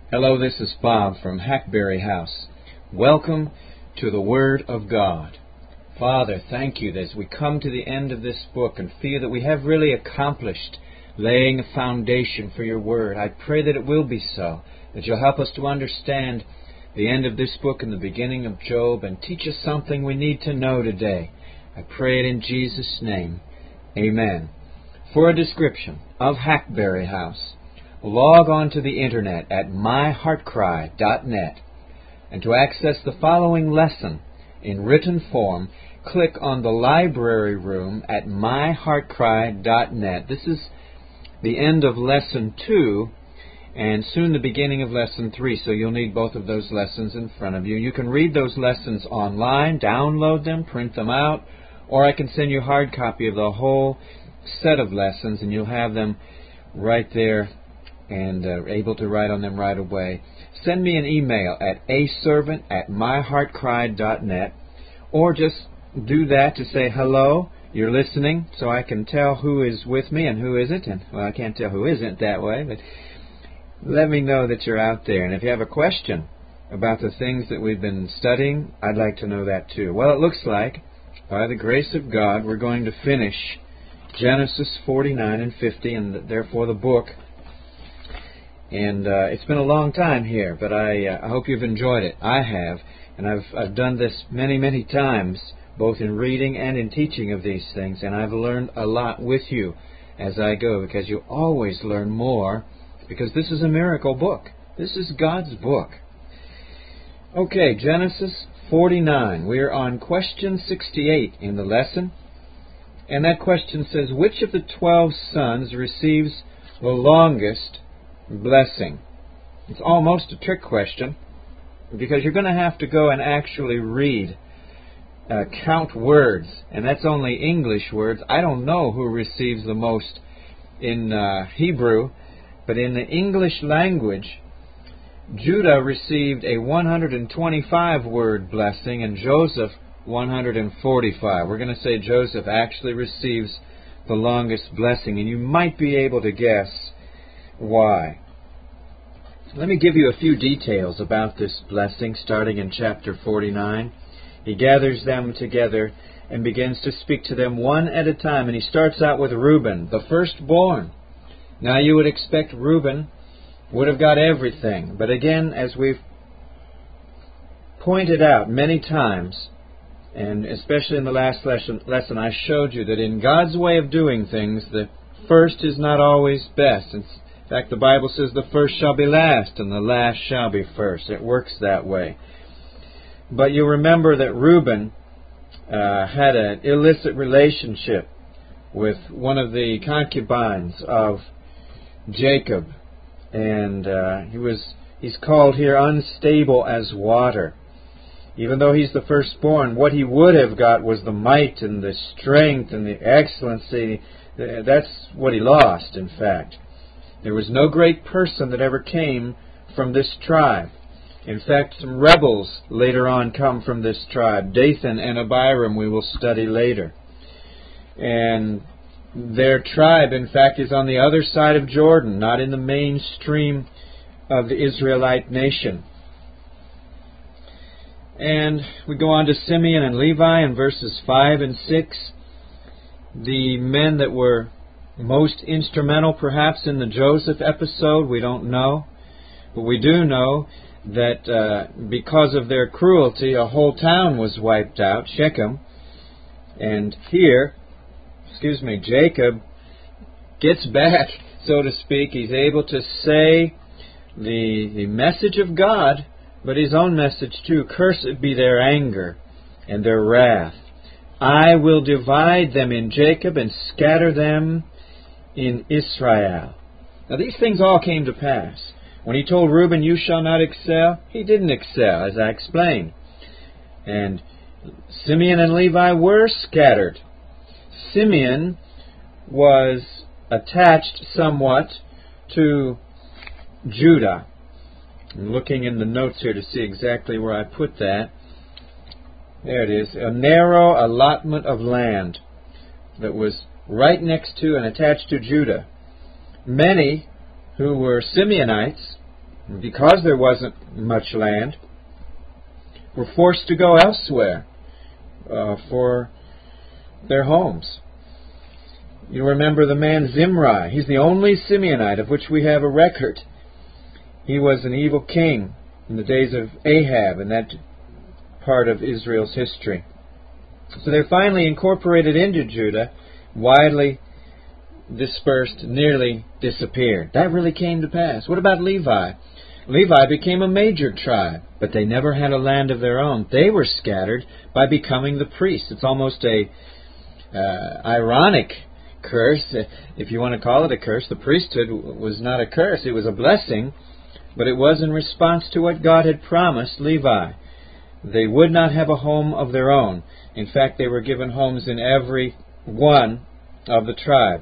Hello, this is Bob from Hackberry House. Welcome to the Word of God. Father, thank you that as we come to the end of this book and feel that we have really accomplished laying a foundation for your Word, I pray that it will be so, that you'll help us to understand the end of this book and the beginning of Job and teach us something we need to know today. I pray it in Jesus' name. Amen. For a description of Hackberry House, log on to the internet at myheartcry.net, and to access the following lesson in written form, click on the library room at myheartcry.net. This is the end of lesson 2 and soon the beginning of lesson 3, so you'll need both of those lessons in front of you. You can read those lessons online, download them, print them out, or I can send you a hard copy of the whole set of lessons and you'll have them right there and able to write on them right away. Send me an email at aservant@myheartcry.net, or just do that to say hello, you're listening, so I can tell who is with me and who isn't. And well, I can't tell who isn't that way, but let me know that you're out there. And if you have a question about the things that we've been studying, I'd like to know that too. Well, it looks like, by the grace of God, we're going to finish Genesis 49 and 50, and therefore the book. And it's been a long time here, but I hope you've enjoyed it. I have, and I've done this many times, both in reading and in teaching of these things, and I've learned a lot with you as I go, because you always learn more, because this is a miracle book. This is God's book. Okay, Genesis 49. We're on question 68 in the lesson, and that question says, which of the 12 sons receives the longest blessing? It's almost a trick question, because you're going to have to go and actually read, count words, and that's only English words. I don't know who receives the most in Hebrew, but in the English language, Judah received a 125-word blessing, and Joseph 145. We're going to say Joseph actually receives the longest blessing, and you might be able to guess why. Let me give you a few details about this blessing, starting in chapter 49. He gathers them together and begins to speak to them one at a time, and he starts out with Reuben, the firstborn. Now you would expect Reuben would have got everything, but again, as we've pointed out many times, and especially in the last lesson, I showed you that in God's way of doing things, the first is not always best. In fact, the Bible says the first shall be last and the last shall be first. It works that way. But you remember that Reuben had an illicit relationship with one of the concubines of Jacob, and he's called here unstable as water. Even though he's the firstborn, what he would have got was the might and the strength and the excellency. That's what he lost, in fact. There was no great person that ever came from this tribe. In fact, some rebels later on come from this tribe. Dathan and Abiram we will study later. And their tribe, in fact, is on the other side of Jordan, not in the mainstream of the Israelite nation. And we go on to Simeon and Levi in verses 5 and 6. The men that were most instrumental perhaps in the Joseph episode, we don't know. But we do know that because of their cruelty, a whole town was wiped out, Shechem. And here, Jacob gets back, so to speak. He's able to say the message of God, but his own message too. Cursed be their anger and their wrath. I will divide them in Jacob and scatter them in Israel. Now these things all came to pass. When he told Reuben, you shall not excel, he didn't excel, as I explained. And Simeon and Levi were scattered. Simeon was attached somewhat to Judah. I'm looking in the notes here to see exactly where I put that. There it is. A narrow allotment of land that was right next to and attached to Judah. Many who were Simeonites because there wasn't much land, were forced to go elsewhere for their homes. You remember the man Zimri. He's the only Simeonite of which we have a record. He was an evil king in the days of Ahab in that part of Israel's history. So they're finally incorporated into Judah, widely dispersed, nearly disappeared. That really came to pass. What about Levi? Levi became a major tribe, but they never had a land of their own. They were scattered by becoming the priests. It's almost a ironic curse, if you want to call it a curse. The priesthood was not a curse, it was a blessing, but it was in response to what God had promised Levi. They would not have a home of their own. In fact, they were given homes in every one of the tribes.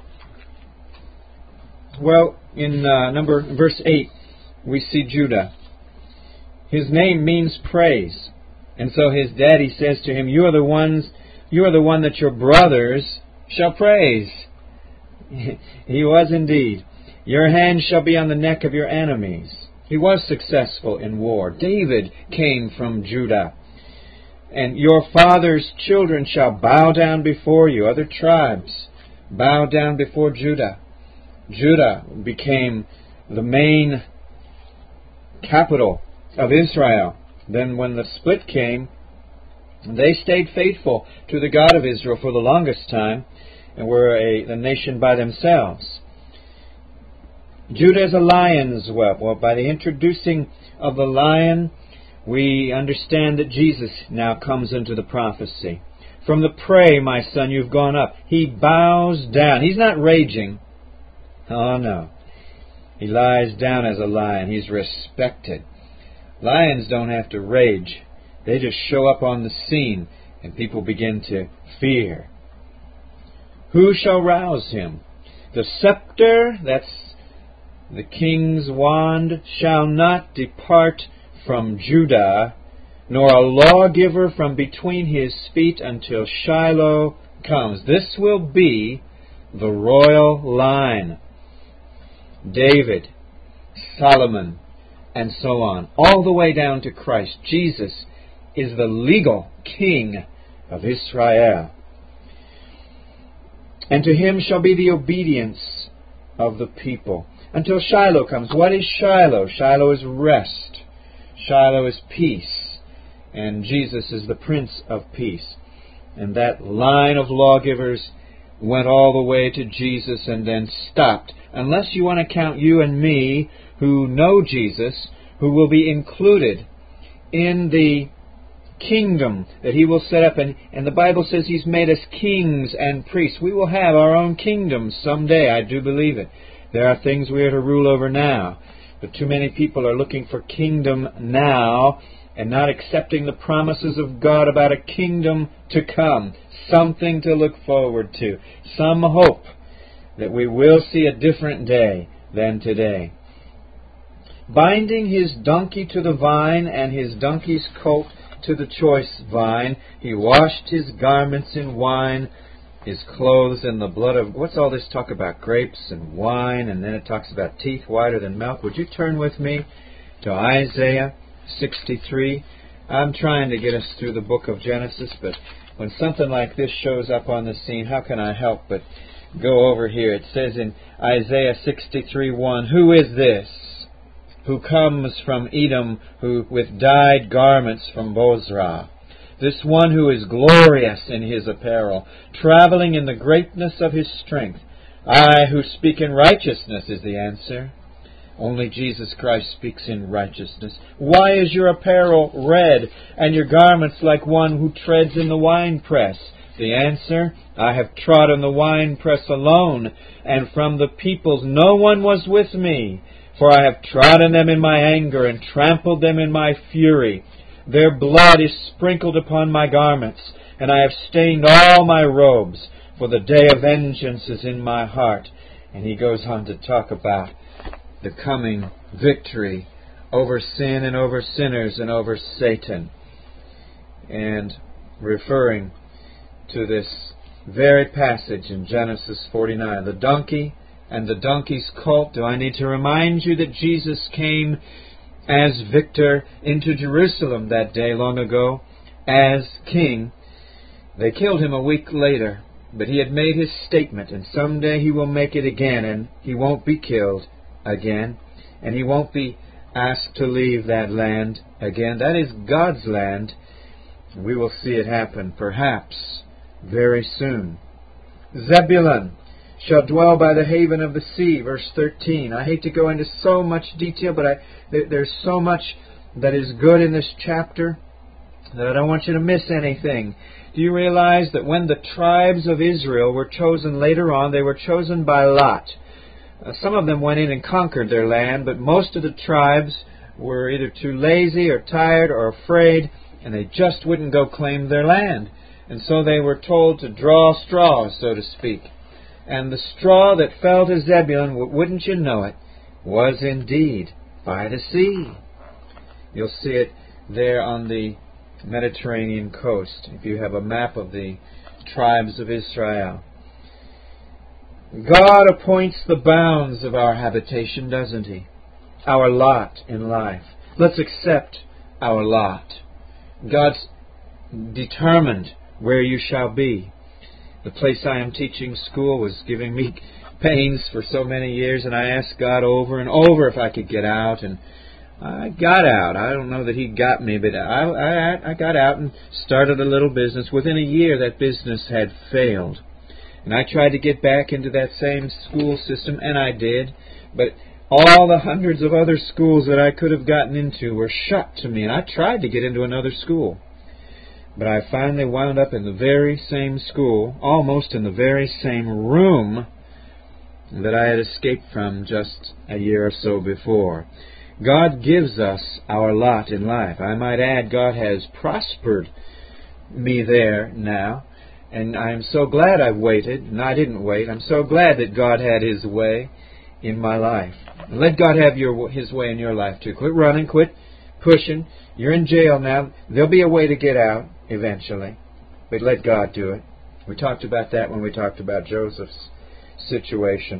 Well, in verse 8, we see Judah. His name means praise. And so his daddy says to him, You are the one that your brothers shall praise. He was indeed. Your hand shall be on the neck of your enemies. He was successful in war. David came from Judah. And your father's children shall bow down before you. Other tribes bow down before Judah. Judah became the main capital of Israel. Then when the split came, they stayed faithful to the God of Israel for the longest time and were a nation by themselves. Judah is a lion's whelp. Well, by the introducing of the lion, we understand that Jesus now comes into the prophecy. From the prey, my son, you've gone up. He bows down. He's not raging. Oh, no. He lies down as a lion. He's respected. Lions don't have to rage. They just show up on the scene, and people begin to fear. Who shall rouse him? The scepter, that's the king's wand, shall not depart from Judah, nor a lawgiver from between his feet until Shiloh comes. This will be the royal line. David, Solomon, and so on, all the way down to Christ. Jesus is the legal king of Israel. And to him shall be the obedience of the people, until Shiloh comes. What is Shiloh? Shiloh is rest. Shiloh is peace. And Jesus is the Prince of Peace. And that line of lawgivers went all the way to Jesus and then stopped. Unless you want to count you and me, who know Jesus, who will be included in the kingdom that He will set up. And the Bible says He's made us kings and priests. We will have our own kingdom someday. I do believe it. There are things we are to rule over now. But too many people are looking for kingdom now and not accepting the promises of God about a kingdom to come. Something to look forward to. Some hope that we will see a different day than today. Binding his donkey to the vine and his donkey's colt to the choice vine, he washed his garments in wine, his clothes in the blood of... What's all this talk about? Grapes and wine, and then it talks about teeth whiter than milk. Would you turn with me to Isaiah 63? I'm trying to get us through the book of Genesis, but when something like this shows up on the scene, how can I help but go over here? It says in Isaiah 63:1, Who is this who comes from Edom, who with dyed garments from Bozrah? This one who is glorious in his apparel, traveling in the greatness of his strength. I who speak in righteousness is the answer. Only Jesus Christ speaks in righteousness. Why is your apparel red, and your garments like one who treads in the winepress? The answer, I have trodden the winepress alone, and from the peoples no one was with me. For I have trodden them in my anger, and trampled them in my fury. Their blood is sprinkled upon my garments, and I have stained all my robes, for the day of vengeance is in my heart. And he goes on to talk about the coming victory over sin and over sinners and over Satan. And referring to this very passage in Genesis 49, the donkey and the donkey's colt. Do I need to remind you that Jesus came as victor into Jerusalem that day long ago as king? They killed him a week later, but he had made his statement, and someday he will make it again, and he won't be killed again, and he won't be asked to leave that land again. That is God's land. We will see it happen, perhaps, very soon. Zebulun shall dwell by the haven of the sea, verse 13. I hate to go into so much detail, but there's so much that is good in this chapter that I don't want you to miss anything. Do you realize that when the tribes of Israel were chosen later on, they were chosen by lot? Some of them went in and conquered their land, but most of the tribes were either too lazy or tired or afraid, and they just wouldn't go claim their land. And so they were told to draw straws, so to speak. And the straw that fell to Zebulun, wouldn't you know it, was indeed by the sea. You'll see it there on the Mediterranean coast, if you have a map of the tribes of Israel. God appoints the bounds of our habitation, doesn't He? Our lot in life. Let's accept our lot. God's determined where you shall be. The place I am teaching school was giving me pains for so many years, and I asked God over and over if I could get out, and I got out. I don't know that He got me, but I got out and started a little business. Within a year, that business had failed. And I tried to get back into that same school system, and I did. But all the hundreds of other schools that I could have gotten into were shut to me, and I tried to get into another school. But I finally wound up in the very same school, almost in the very same room that I had escaped from just a year or so before. God gives us our lot in life. I might add, God has prospered me there now. And I am so glad I waited, and I didn't wait. I'm so glad that God had His way in my life. And let God have His way in your life too. Quit running, quit pushing. You're in jail now. There'll be a way to get out eventually. But let God do it. We talked about that when we talked about Joseph's situation.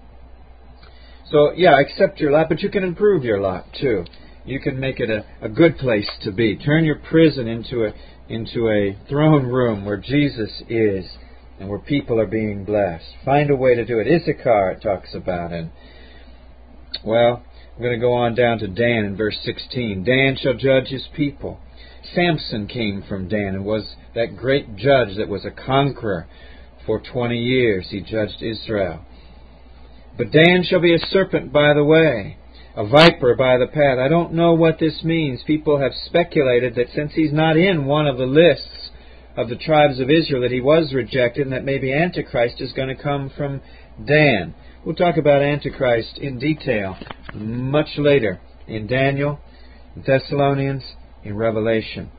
So, yeah, accept your lot, but you can improve your lot too. You can make it a good place to be. Turn your prison into a throne room where Jesus is and where people are being blessed. Find a way to do it. Issachar it talks about. And, well, I'm going to go on down to Dan in verse 16. Dan shall judge his people. Samson came from Dan and was that great judge that was a conqueror. For 20 years he judged Israel. But Dan shall be a serpent by the way, a viper by the path. I don't know what this means. People have speculated that since he's not in one of the lists of the tribes of Israel, that he was rejected, and that maybe Antichrist is going to come from Dan. We'll talk about Antichrist in detail much later in Daniel, Thessalonians, in Revelation.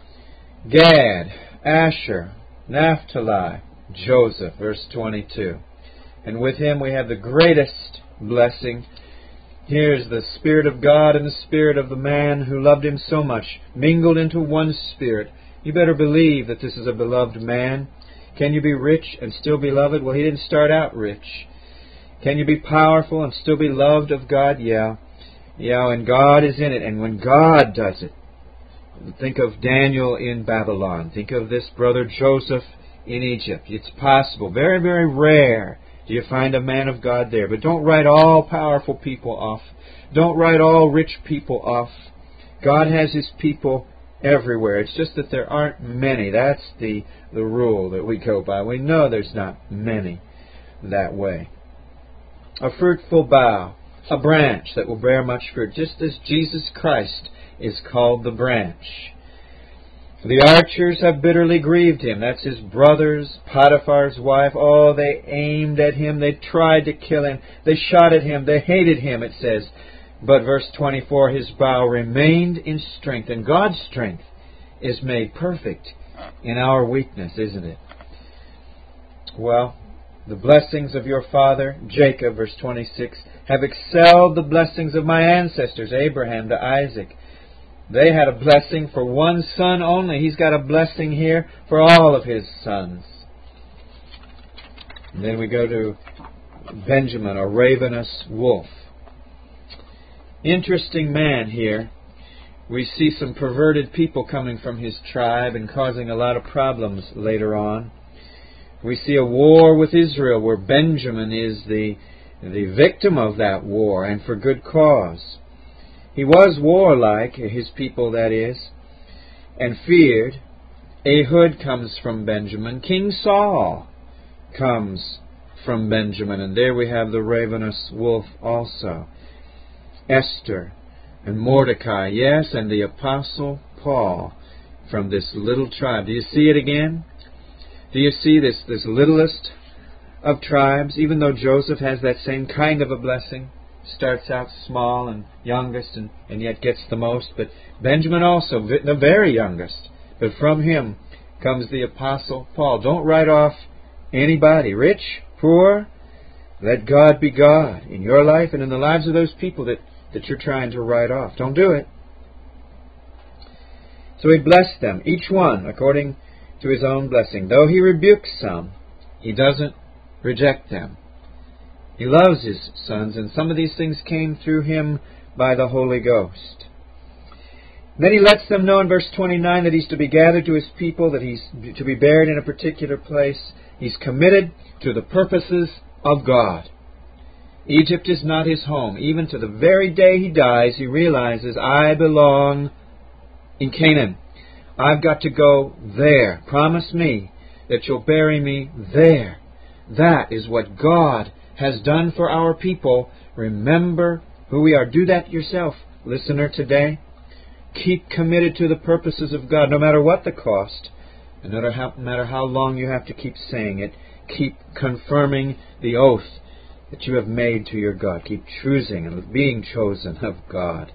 Gad, Asher, Naphtali, Joseph, verse 22. And with him we have the greatest blessing. Here's the Spirit of God and the Spirit of the man who loved Him so much, mingled into one spirit. You better believe that this is a beloved man. Can you be rich and still be loved? Well, he didn't start out rich. Can you be powerful and still be loved of God? Yeah. Yeah, and God is in it. And when God does it, think of Daniel in Babylon. Think of this brother Joseph in Egypt. It's possible. Very, very rare do you find a man of God there. But don't write all powerful people off. Don't write all rich people off. God has His people everywhere. It's just that there aren't many. That's the rule that we go by. We know there's not many that way. A fruitful bough, a branch that will bear much fruit, just as Jesus Christ is called the branch. The archers have bitterly grieved him. That's his brothers, Potiphar's wife. Oh, they aimed at him. They tried to kill him. They shot at him. They hated him, it says. But verse 24, his bow remained in strength. And God's strength is made perfect in our weakness, isn't it? Well, the blessings of your father, Jacob, verse 26, have excelled the blessings of my ancestors, Abraham to Isaac. They had a blessing for one son only. He's got a blessing here for all of his sons. And then we go to Benjamin, a ravenous wolf. Interesting man here. We see some perverted people coming from his tribe and causing a lot of problems later on. We see a war with Israel where Benjamin is the victim of that war, and for good cause. He was warlike, his people that is, and feared. Ehud comes from Benjamin. King Saul comes from Benjamin. And there we have the ravenous wolf also. Esther and Mordecai, yes, and the Apostle Paul from this little tribe. Do you see it again? Do you see this littlest of tribes? Even though Joseph has that same kind of a blessing, starts out small and youngest and yet gets the most. But Benjamin also, the very youngest. But from him comes the Apostle Paul. Don't write off anybody, rich, poor. Let God be God in your life and in the lives of those people that you're trying to write off. Don't do it. So he blessed them, each one according to his own blessing. Though he rebukes some, he doesn't reject them. He loves his sons, and some of these things came through him by the Holy Ghost. Then he lets them know in verse 29 that he's to be gathered to his people, that he's to be buried in a particular place. He's committed to the purposes of God. Egypt is not his home. Even to the very day he dies, he realizes, I belong in Canaan. I've got to go there. Promise me that you'll bury me there. That is what God has done for our people. Remember who we are. Do that yourself, listener, today. Keep committed to the purposes of God, no matter what the cost, and no matter how long you have to keep saying it. Keep confirming the oath that you have made to your God. Keep choosing and being chosen of God.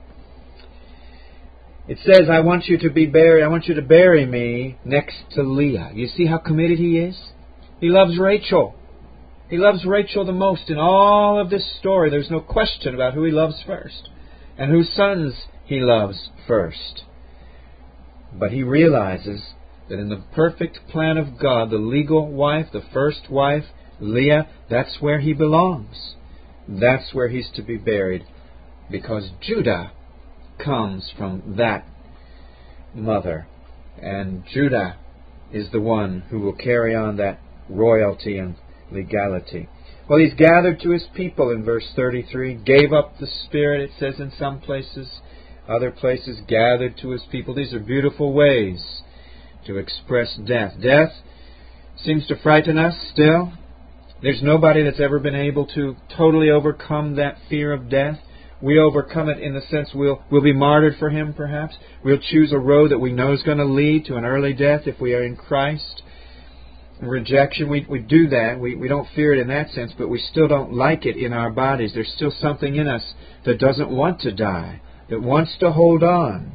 It says, I want you to be buried. I want you to bury me next to Leah. You see how committed he is? He loves Rachel. He loves Rachel the most in all of this story. There's no question about who he loves first and whose sons he loves first. But he realizes that in the perfect plan of God, the legal wife, the first wife, Leah, that's where he belongs. That's where he's to be buried, because Judah comes from that mother, and Judah is the one who will carry on that royalty and legality. Well, he's gathered to his people in verse 33, gave up the Spirit, it says in some places. Other places, gathered to his people. These are beautiful ways to express death. Death seems to frighten us still. There's nobody that's ever been able to totally overcome that fear of death. We overcome it in the sense we'll be martyred for him, perhaps. We'll choose a road that we know is going to lead to an early death if we are in Christ. Rejection, we do that. We don't fear it in that sense, but we still don't like it in our bodies. There's still something in us that doesn't want to die, that wants to hold on.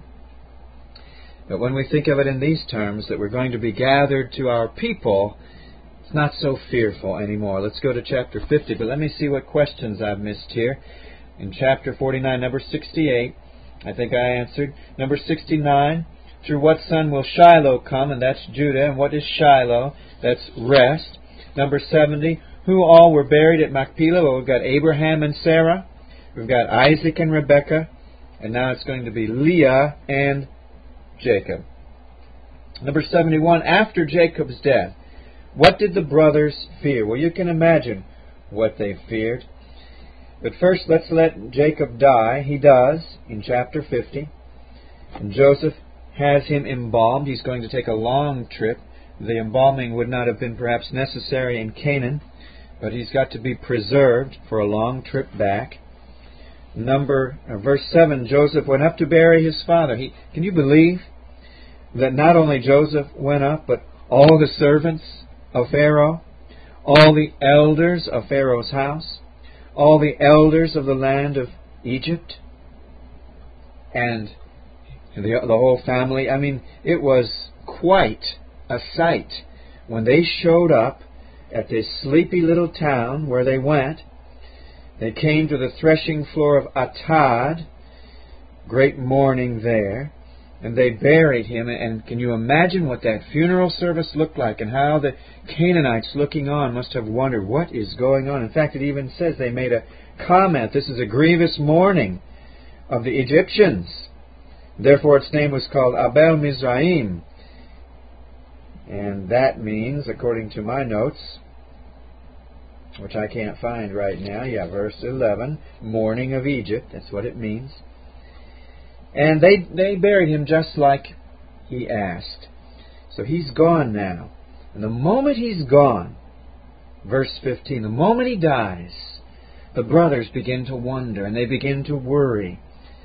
But when we think of it in these terms, that we're going to be gathered to our people, it's not so fearful anymore. Let's go to chapter 50, but let me see what questions I've missed here. In chapter 49, number 68, I think I answered. Number 69, through what son will Shiloh come? And that's Judah. And what is Shiloh? That's rest. Number 70, who all were buried at Machpelah? Well, we've got Abraham and Sarah. We've got Isaac and Rebekah. And now it's going to be Leah and Jacob. Number 71, after Jacob's death, what did the brothers fear? Well, you can imagine what they feared. But first, let's let Jacob die. He does in chapter 50. And Joseph has him embalmed. He's going to take a long trip. The embalming would not have been perhaps necessary in Canaan, but he's got to be preserved for a long trip back. Verse 7, Joseph went up to bury his father. Can you believe that not only Joseph went up, but all the servants of Pharaoh, all the elders of Pharaoh's house, all the elders of the land of Egypt, and the whole family? I mean, it was quite a sight when they showed up at this sleepy little town where they went. They came to the threshing floor of Atad, great mourning there, And they buried him, and can you imagine what that funeral service looked like, and how the Canaanites looking on must have wondered, what is going on? In fact, it even says they made a comment, this is a grievous mourning of the Egyptians. Therefore its name was called Abel Mizraim. And that means, according to my notes, which I can't find right now, verse 11, mourning of Egypt, that's what it means. And they buried him just like he asked. So he's gone now. And the moment he's gone, verse 15, the moment he dies, the brothers begin to wonder and they begin to worry.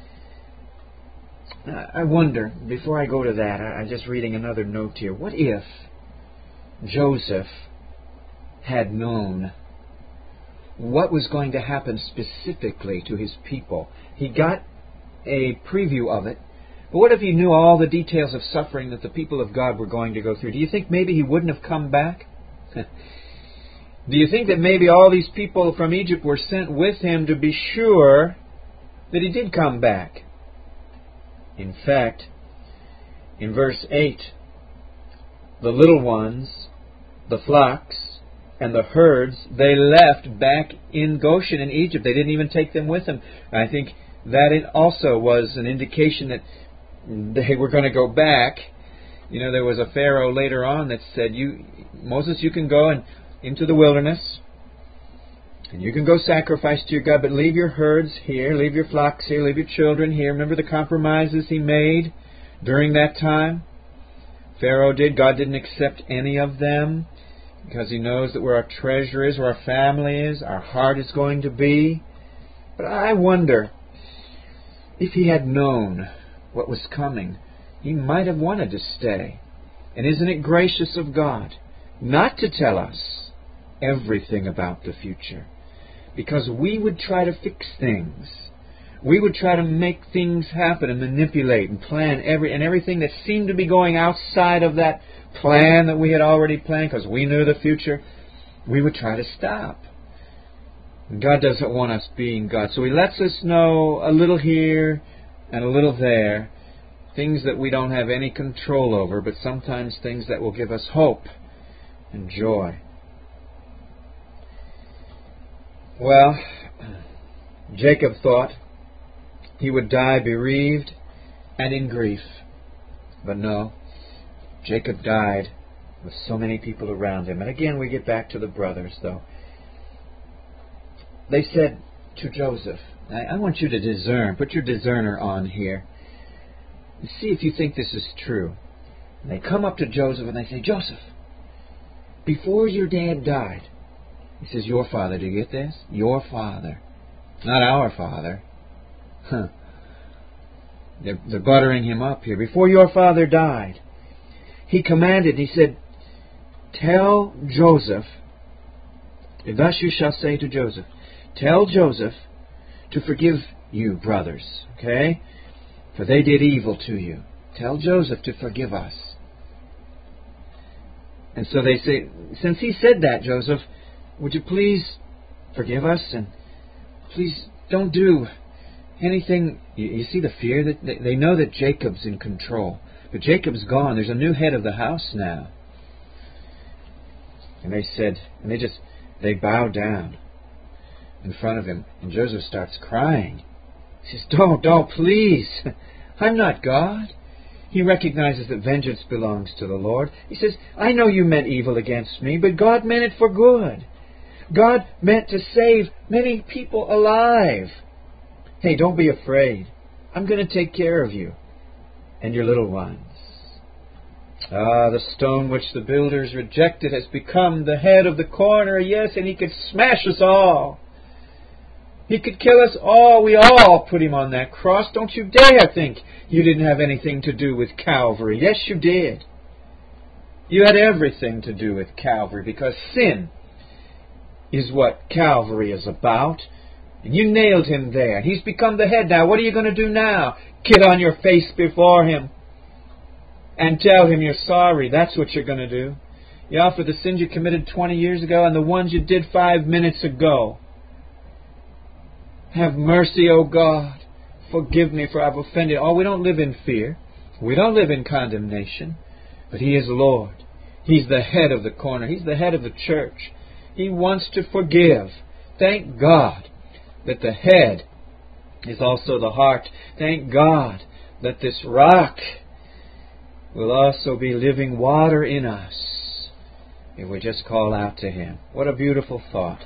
I wonder, before I go to that, I'm just reading another note here. What if Joseph had known what was going to happen specifically to his people? He got a preview of it. But what if he knew all the details of suffering that the people of God were going to go through? Do you think maybe he wouldn't have come back? Do you think that maybe all these people from Egypt were sent with him to be sure that he did come back? In fact, in verse 8, the little ones, the flocks, and the herds, they left back in Goshen in Egypt. They didn't even take them with them. I think that it also was an indication that they were going to go back. You know, there was a Pharaoh later on that said, Moses, you can go into the wilderness, and you can go sacrifice to your God, but leave your herds here, leave your flocks here, leave your children here. Remember the compromises he made during that time? Pharaoh did. God didn't accept any of them because he knows that where our treasure is, where our family is, our heart is going to be. But I wonder, if he had known what was coming, he might have wanted to stay. And isn't it gracious of God not to tell us everything about the future? Because we would try to fix things. We would try to make things happen and manipulate and plan everything that seemed to be going outside of that plan that we had already planned because we knew the future. We would try to stop. God doesn't want us being God. So He lets us know a little here and a little there. Things that we don't have any control over, but sometimes things that will give us hope and joy. Well, Jacob thought he would die bereaved and in grief. But no, Jacob died with so many people around him. And again, we get back to the brothers, though. They said to Joseph, I want you to discern, put your discerner on here, and see if you think this is true. And they come up to Joseph and they say, Joseph, before your dad died, he says, your father, do you get this? Your father, not our father. They're buttering him up here. Before your father died, he commanded, he said, tell Joseph, thus you shall say to Joseph, tell Joseph to forgive you, brothers, okay? For they did evil to you. Tell Joseph to forgive us. And so they say, since he said that, Joseph, would you please forgive us? And please don't do anything. You see the fear? That they know that Jacob's in control. But Jacob's gone. There's a new head of the house now. And they said, and they bow down in front of him. And Joseph starts crying. He says, don't, please. I'm not God. He recognizes that vengeance belongs to the Lord. He says, I know you meant evil against me, but God meant it for good. God meant to save many people alive. Hey, don't be afraid. I'm going to take care of you and your little ones. The stone which the builders rejected has become the head of the corner. Yes, and he could smash us all. He could kill us all. We all put him on that cross. Don't you dare think you didn't have anything to do with Calvary. Yes, you did. You had everything to do with Calvary because sin is what Calvary is about. And you nailed him there. He's become the head now. What are you going to do now? Get on your face before him and tell him you're sorry. That's what you're going to do. Yeah, for the sins you committed 20 years ago and the ones you did 5 minutes ago. Have mercy, O God. Forgive me for I've offended. Oh, we don't live in fear. We don't live in condemnation, but He is Lord. He's the head of the corner. He's the head of the church. He wants to forgive. Thank God that the head is also the heart. Thank God that this rock will also be living water in us if we just call out to Him. What a beautiful thought.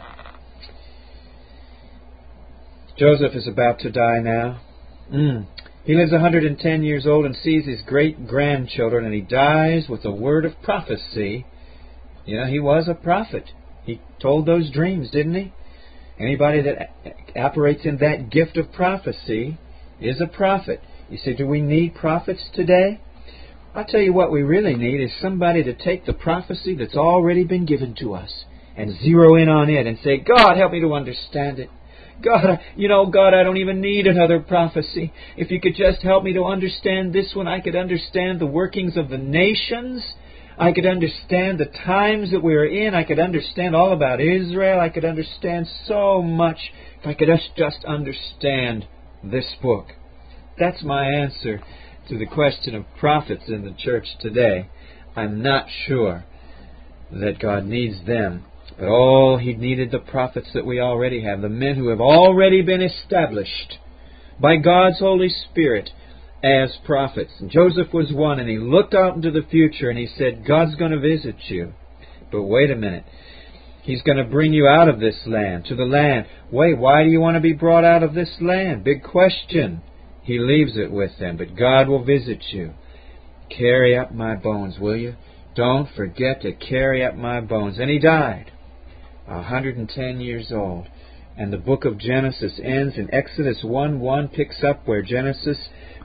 Joseph is about to die now. He lives 110 years old and sees his great-grandchildren, and he dies with a word of prophecy. You know, he was a prophet. He told those dreams, didn't he? Anybody that operates in that gift of prophecy is a prophet. You say, do we need prophets today? I'll tell you what we really need is somebody to take the prophecy that's already been given to us and zero in on it and say, God, help me to understand it. God, I don't even need another prophecy. If you could just help me to understand this one, I could understand the workings of the nations. I could understand the times that we're in. I could understand all about Israel. I could understand so much if I could just understand this book. That's my answer to the question of prophets in the church today. I'm not sure that God needs them. But He needed the prophets that we already have, the men who have already been established by God's Holy Spirit as prophets. And Joseph was one, and he looked out into the future and he said, God's going to visit you. But wait a minute. He's going to bring you out of this land, to the land. Wait, why do you want to be brought out of this land? Big question. He leaves it with them, but God will visit you. Carry up my bones, will you? Don't forget to carry up my bones. And he died, 110 years old. And the book of Genesis ends, and Exodus 1:1 picks up where Genesis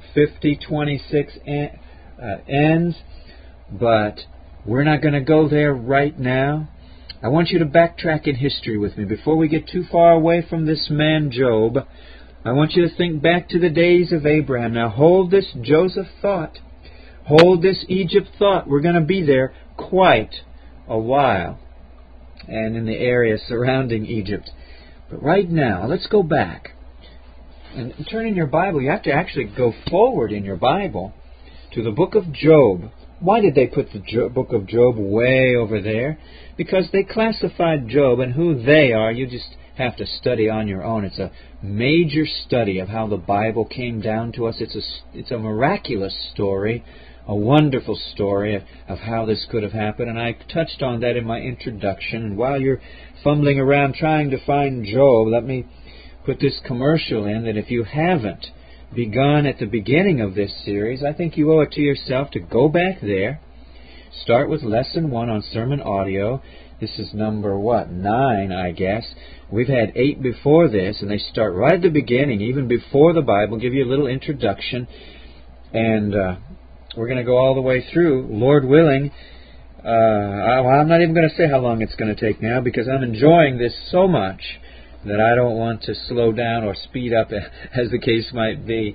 50:26 ends. But we're not going to go there right now. I want you to backtrack in history with me. Before we get too far away from this man Job, I want you to think back to the days of Abraham. Now hold this Joseph thought. Hold this Egypt thought. We're going to be there quite a while, and in the area surrounding Egypt. But right now, let's go back. And turn in your Bible. You have to actually go forward in your Bible to the book of Job. Why did they put the book of Job way over there? Because they classified Job, and who they are, you just have to study on your own. It's a major study of how the Bible came down to us. It's a miraculous story, a wonderful story of how this could have happened. And I touched on that in my introduction. And while you're fumbling around trying to find Job, let me put this commercial in that if you haven't begun at the beginning of this series, I think you owe it to yourself to go back there. Start with Lesson 1 on Sermon Audio. This is number, 9, I guess. We've had 8 before this, and they start right at the beginning, even before the Bible, give you a little introduction. And we're going to go all the way through, Lord willing. I'm not even going to say how long it's going to take now, because I'm enjoying this so much that I don't want to slow down or speed up, as the case might be.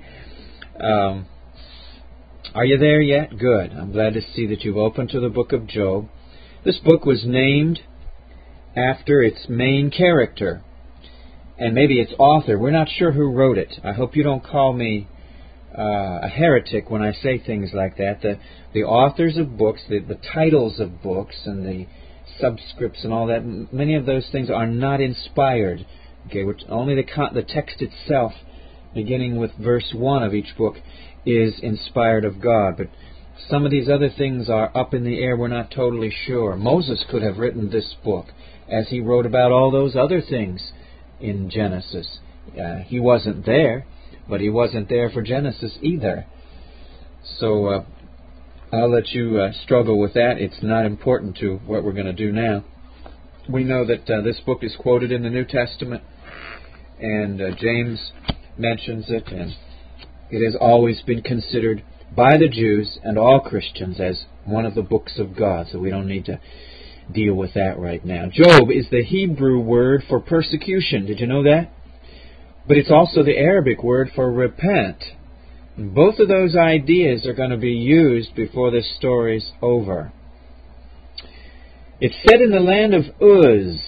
Are you there yet? Good. I'm glad to see that you've opened to the book of Job. This book was named after its main character, and maybe its author. We're not sure who wrote it. I hope you don't call me a heretic when I say things like that. The authors of books, the titles of books, and the subscripts and all that, many of those things are not inspired. Okay, only the text itself, beginning with verse 1 of each book, is inspired of God. But some of these other things are up in the air. We're not totally sure. Moses could have written this book as he wrote about all those other things in Genesis. He wasn't there, but he wasn't there for Genesis either. So I'll let you struggle with that. It's not important to what we're going to do now. We know that this book is quoted in the New Testament, and James mentions it, and it has always been considered by the Jews and all Christians as one of the books of God, so we don't need to deal with that right now. Job is the Hebrew word for persecution. Did you know that? But it's also the Arabic word for repent. And both of those ideas are going to be used before this story's over. It's set in the land of Uz.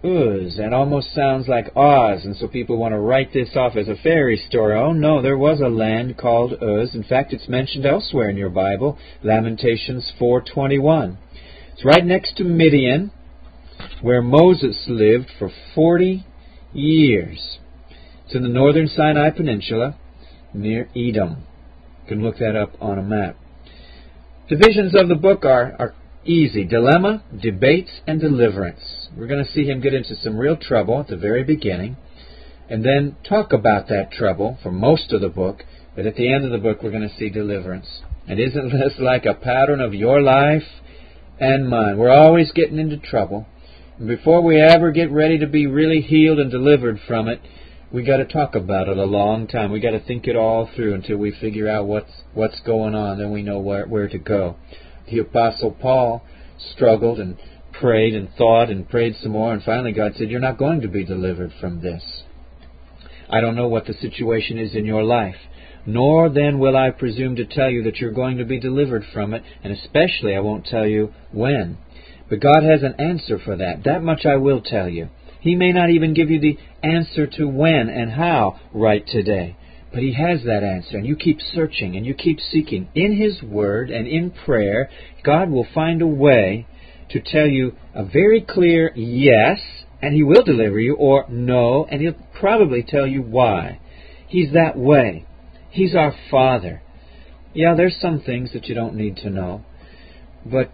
Uz. That almost sounds like Oz, and so people want to write this off as a fairy story. Oh no, there was a land called Uz. In fact, it's mentioned elsewhere in your Bible, Lamentations 4:21. It's right next to Midian, where Moses lived for 40 years. It's in the northern Sinai Peninsula, near Edom. You can look that up on a map. Divisions of the book are easy. Dilemma, debates, and deliverance. We're going to see him get into some real trouble at the very beginning, and then talk about that trouble for most of the book, but at the end of the book we're going to see deliverance. And isn't this like a pattern of your life and mine? We're always getting into trouble, and before we ever get ready to be really healed and delivered from it, we got to talk about it a long time. We got to think it all through until we figure out what's going on. Then we know where to go. The Apostle Paul struggled and prayed and thought and prayed some more, and finally God said, "You're not going to be delivered from this." I don't know what the situation is in your life, nor then will I presume to tell you that you're going to be delivered from it, and especially I won't tell you when. But God has an answer for that. That much I will tell you. He may not even give you the answer to when and how right today, but He has that answer, and you keep searching and you keep seeking. In His Word and in prayer, God will find a way to tell you a very clear yes, and He will deliver you, or no, and He'll probably tell you why. He's that way. He's our Father. Yeah, there's some things that you don't need to know, but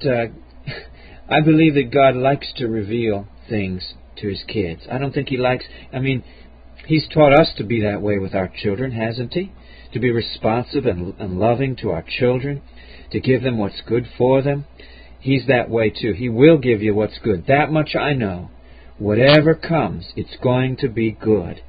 I believe that God likes to reveal things to His kids. I don't think He likes... He's taught us to be that way with our children, hasn't He? To be responsive and loving to our children, to give them what's good for them. He's that way too. He will give you what's good. That much I know. Whatever comes, it's going to be good.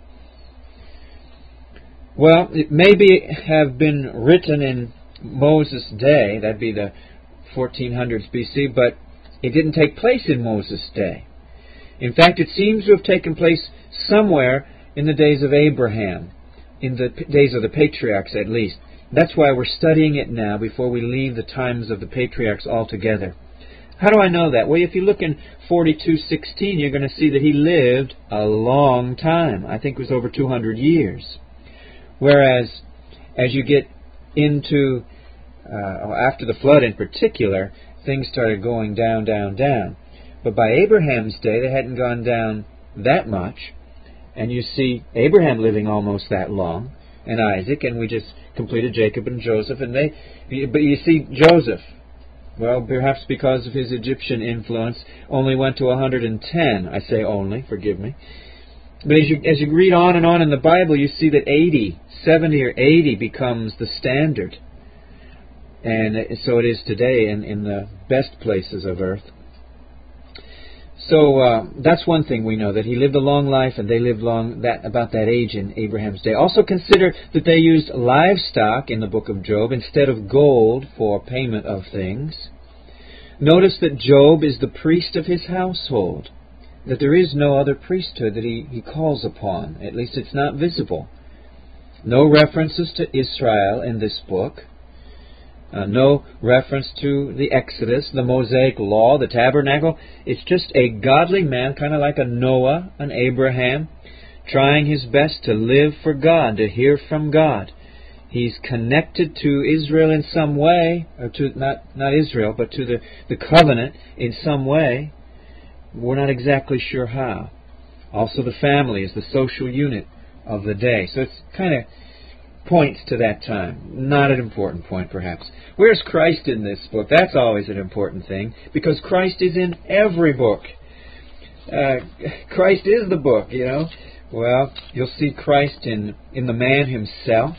Well, it may have been written in Moses' day, that'd be the 1400s BC, but it didn't take place in Moses' day. In fact, it seems to have taken place somewhere in the days of Abraham, in the days of the patriarchs at least. That's why we're studying it now before we leave the times of the patriarchs altogether. How do I know that? Well, if you look in 42:16, you're going to see that he lived a long time. I think it was over 200 years. Whereas, as you get into, after the flood in particular, things started going down, down, down. But by Abraham's day, they hadn't gone down that much. And you see Abraham living almost that long, and Isaac, and we just completed Jacob and Joseph. But you see Joseph, well, perhaps because of his Egyptian influence, only went to 110. I say only, forgive me. But as you read on in the Bible, you see that 70 or 80 becomes the standard. And so it is today in the best places of earth. So that's one thing we know, that he lived a long life and they lived about that age in Abraham's day. Also consider that they used livestock in the book of Job instead of gold for payment of things. Notice that Job is the priest of his household, that there is no other priesthood that he calls upon. At least it's not visible. No references to Israel in this book. No reference to the Exodus, the Mosaic Law, the Tabernacle. It's just a godly man, kind of like a Noah, an Abraham, trying his best to live for God, to hear from God. He's connected to Israel in some way, or to not Israel, but to the covenant in some way. We're not exactly sure how. Also, the family is the social unit of the day. So it's kind of points to that time. Not an important point, perhaps. Where's Christ in this book? That's always an important thing, because Christ is in every book. Christ is the book, you know. Well, you'll see Christ in the man himself.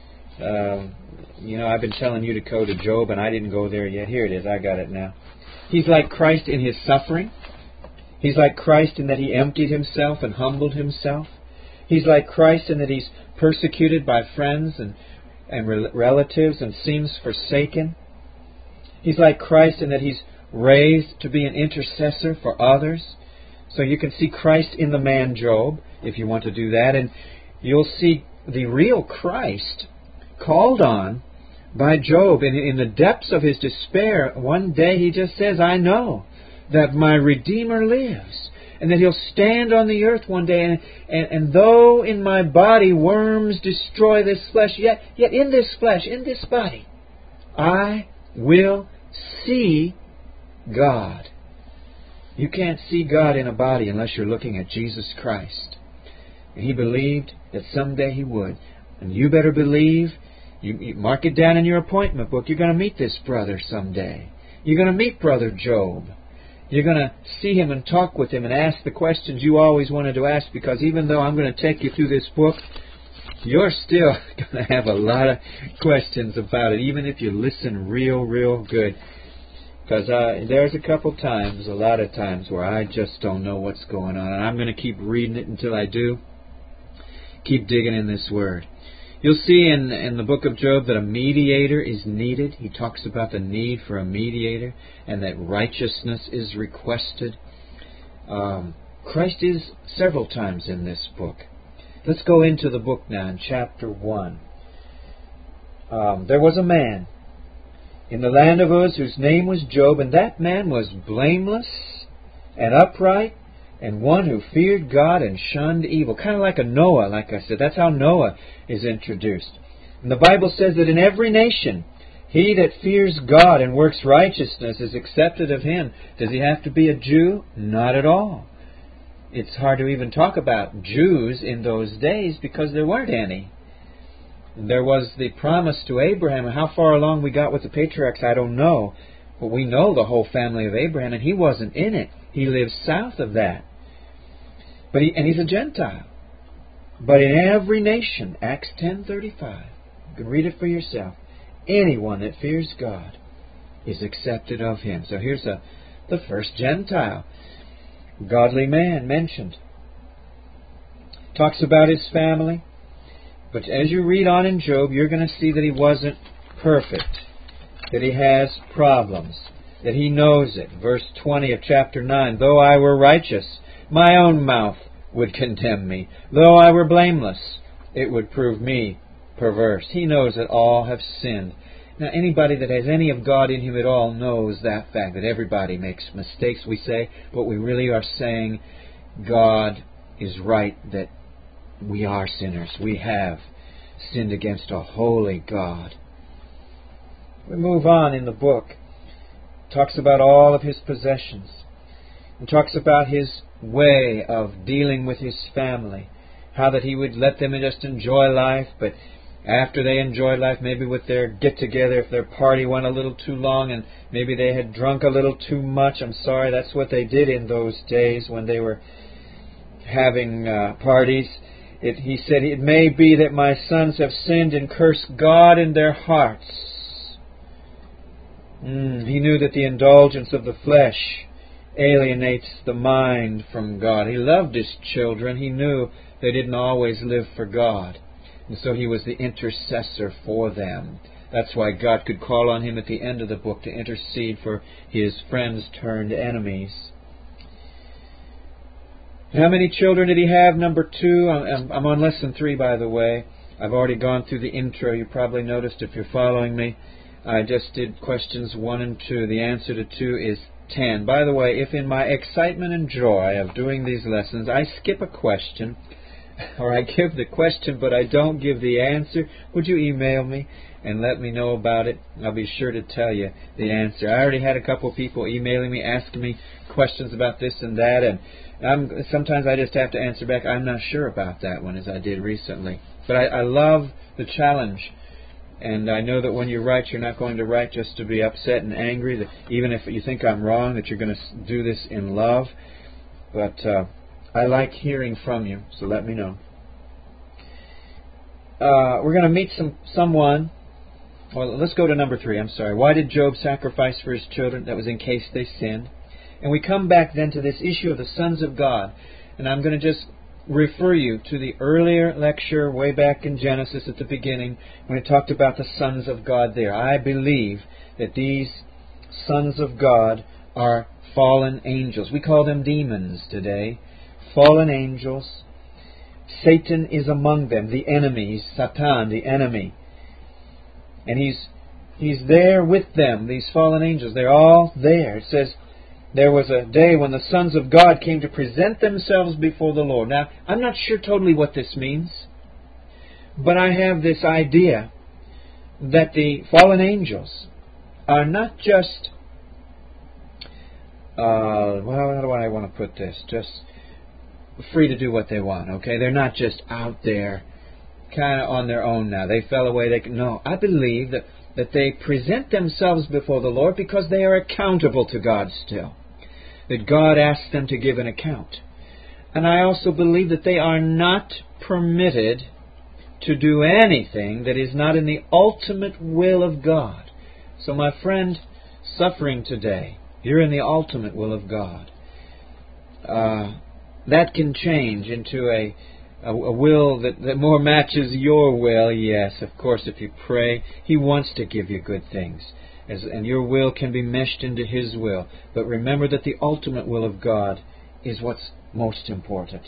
I've been telling you to go to Job, and I didn't go there yet. Here it is. I got it now. He's like Christ in his suffering. He's like Christ in that he emptied himself and humbled himself. He's like Christ in that he's persecuted by friends and relatives and seems forsaken. He's like Christ in that he's raised to be an intercessor for others. So you can see Christ in the man Job, if you want to do that. And you'll see the real Christ called on by Job. In the depths of his despair, one day he just says, I know that my Redeemer lives, and that He'll stand on the earth one day, and though in my body worms destroy this flesh, yet in this flesh, in this body, I will see God. You can't see God in a body unless you're looking at Jesus Christ. And He believed that someday He would. And you better believe, you mark it down in your appointment book, you're going to meet this brother someday. You're going to meet Brother Job. You're going to see him and talk with him and ask the questions you always wanted to ask, because even though I'm going to take you through this book, you're still going to have a lot of questions about it, even if you listen real good. Because there's a lot of times where I just don't know what's going on. And I'm going to keep reading it until I do. Keep digging in this Word. You'll see in the book of Job that a mediator is needed. He talks about the need for a mediator and that righteousness is requested. Christ is several times in this book. Let's go into the book now in chapter 1. There was a man in the land of Uz whose name was Job, and that man was blameless and upright, and one who feared God and shunned evil. Kind of like a Noah, like I said. That's how Noah is introduced. And the Bible says that in every nation, he that fears God and works righteousness is accepted of Him. Does he have to be a Jew? Not at all. It's hard to even talk about Jews in those days because there weren't any. There was the promise to Abraham. How far along we got with the patriarchs, I don't know. But we know the whole family of Abraham, and he wasn't in it. He lived south of that. But he's a Gentile. But in every nation, Acts 10:35, you can read it for yourself, anyone that fears God is accepted of Him. So here's the first Gentile. Godly man mentioned. Talks about his family. But as you read on in Job, you're going to see that he wasn't perfect. That he has problems. That he knows it. Verse 20 of chapter 9, though I were righteous, my own mouth would condemn me. Though I were blameless, it would prove me perverse. He knows that all have sinned. Now, anybody that has any of God in him at all knows that fact, that everybody makes mistakes, we say, but we really are saying God is right, that we are sinners. We have sinned against a holy God. We move on in the book. It talks about all of his possessions. It talks about his way of dealing with his family. How that he would let them just enjoy life, but after they enjoyed life, maybe with their get-together, if their party went a little too long and maybe they had drunk a little too much, I'm sorry, that's what they did in those days when they were having parties. He said, it may be that my sons have sinned and cursed God in their hearts. He knew that the indulgence of the flesh alienates the mind from God. He loved his children. He knew they didn't always live for God. And so he was the intercessor for them. That's why God could call on him at the end of the book to intercede for his friends turned enemies. How many children did he have? Number 2. I'm on lesson 3, by the way. I've already gone through the intro. You probably noticed if you're following me. I just did questions 1 and 2. The answer to 2 is 10. By the way, if in my excitement and joy of doing these lessons I skip a question, or I give the question but I don't give the answer, would you email me and let me know about it? I'll be sure to tell you the answer. I already had a couple of people emailing me, asking me questions about this and that, and sometimes I just have to answer back, I'm not sure about that one, as I did recently. But I love the challenge. And I know that when you write, you're not going to write just to be upset and angry, that even if you think I'm wrong, that you're going to do this in love. But I like hearing from you, so let me know. We're going to meet someone. Well, let's go to number 3. I'm sorry. Why did Job sacrifice for his children? That was in case they sinned. And we come back then to this issue of the sons of God. And I'm going to just refer you to the earlier lecture way back in Genesis at the beginning when it talked about the sons of God there. I believe that these sons of God are fallen angels. We call them demons today. Fallen angels. Satan is among them, the enemy. Satan, the enemy. And he's there with them, these fallen angels. They're all there. It says, there was a day when the sons of God came to present themselves before the Lord. Now, I'm not sure totally what this means, but I have this idea that the fallen angels are not just, how do I want to put this? Just free to do what they want, okay? They're not just out there kind of on their own now. They fell away. No, I believe that they present themselves before the Lord because they are accountable to God still. That God asks them to give an account. And I also believe that they are not permitted to do anything that is not in the ultimate will of God. So my friend, suffering today, you're in the ultimate will of God. That can change into a will that more matches your will. Yes, of course, if you pray, He wants to give you good things. And your will can be meshed into His will. But remember that the ultimate will of God is what's most important.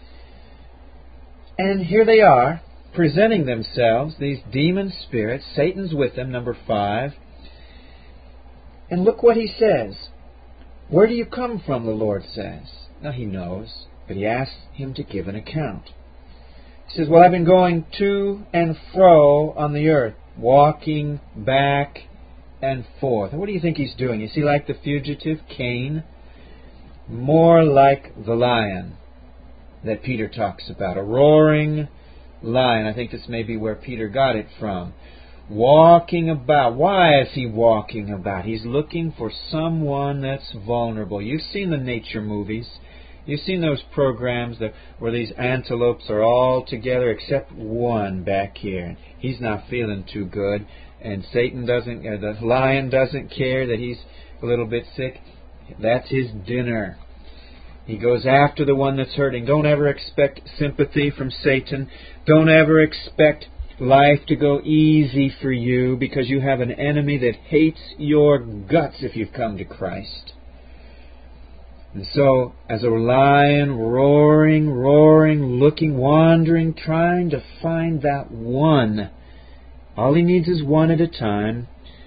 And here they are, presenting themselves, these demon spirits. Satan's with them, number 5. And look what he says. Where do you come from, the Lord says. Now He knows, but He asks him to give an account. He says, well, I've been going to and fro on the earth, walking back and forth. What do you think he's doing? Is he like the fugitive Cain? More like the lion that Peter talks about. A roaring lion. I think this may be where Peter got it from. Walking about. Why is he walking about? He's looking for someone that's vulnerable. You've seen the nature movies. You've seen those programs where these antelopes are all together except one back here. He's not feeling too good. And Satan doesn't, the lion doesn't care that he's a little bit sick. That's his dinner. He goes after the one that's hurting. Don't ever expect sympathy from Satan. Don't ever expect life to go easy for you, because you have an enemy that hates your guts if you've come to Christ. And so, as a lion, roaring, looking, wandering, trying to find that one. All he needs is one at a time.